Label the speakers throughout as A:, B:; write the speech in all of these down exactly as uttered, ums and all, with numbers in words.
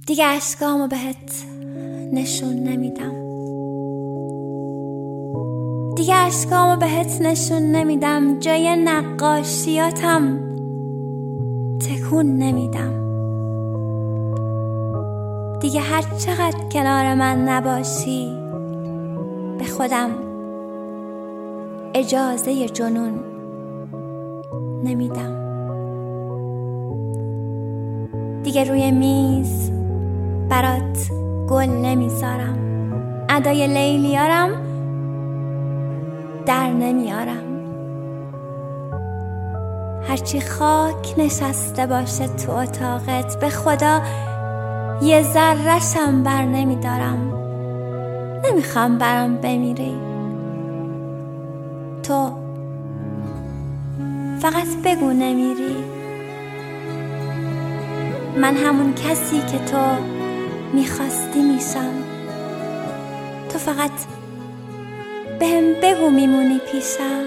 A: دیگه اشکامو بهت نشون نمیدم، دیگه اشکامو بهت نشون نمیدم، جای نقاشیاتم تکون نمیدم. دیگه هر چقدر کنار من نباشی به خودم اجازه جنون نمیدم. دیگه روی میز برات گل نمیذارم، ادای لیلیارم در نمیارم. هرچی خاک نشسته باشه تو اتاقت به خدا یه ذره‌شم بر نمیدارم. نمیخوام برام بمیری، تو فقط بگو نمیری. من همون کسی که تو میخواستی میشم، تو فقط بهم بگو میمونی پیشم.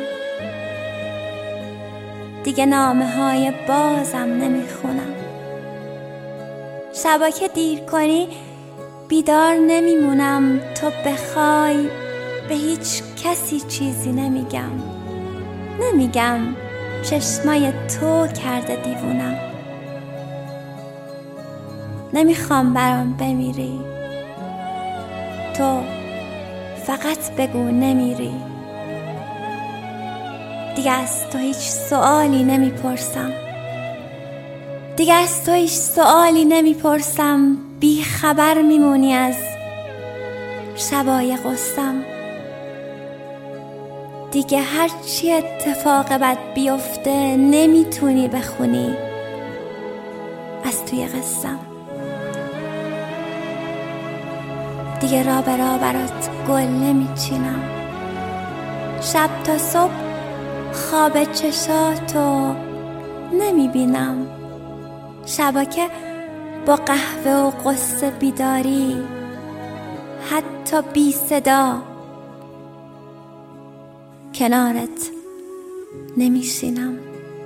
A: دیگه نامه های بازم نمیخونم، شبا که دیر کنی بیدار نمیمونم. تو بخوای به هیچ کسی چیزی نمیگم، نمیگم چشمای تو کرده دیوونم. نمیخوام برام بمیری، تو فقط بگو نمیری. دیگه از تو هیچ سوالی نمیپرسم، دیگه از تو هیچ سوالی نمیپرسم. بی خبر میمونی از شبای غصم. دیگه هرچی اتفاق بد بیفته نمیتونی بخونی از توی قصم. دیگه را به را برات گل نمیچینم، شب تا صبح خواب چشاتو نمیبینم. شبا که با قهوه و قصه بیداری حتی بی صدا کنارت نمیشینم.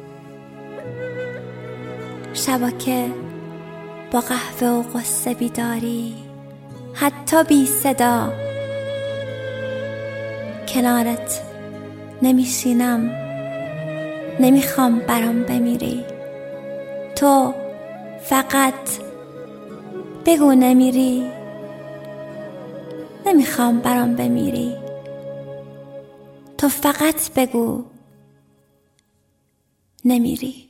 A: شبا که با قهوه و قصه بیداری حتی بی صدا کنارت نمیشینم. نمیخوام برام بمیری، تو فقط بگو نمیری. نمیخوام برام بمیری، تو فقط بگو نمیری.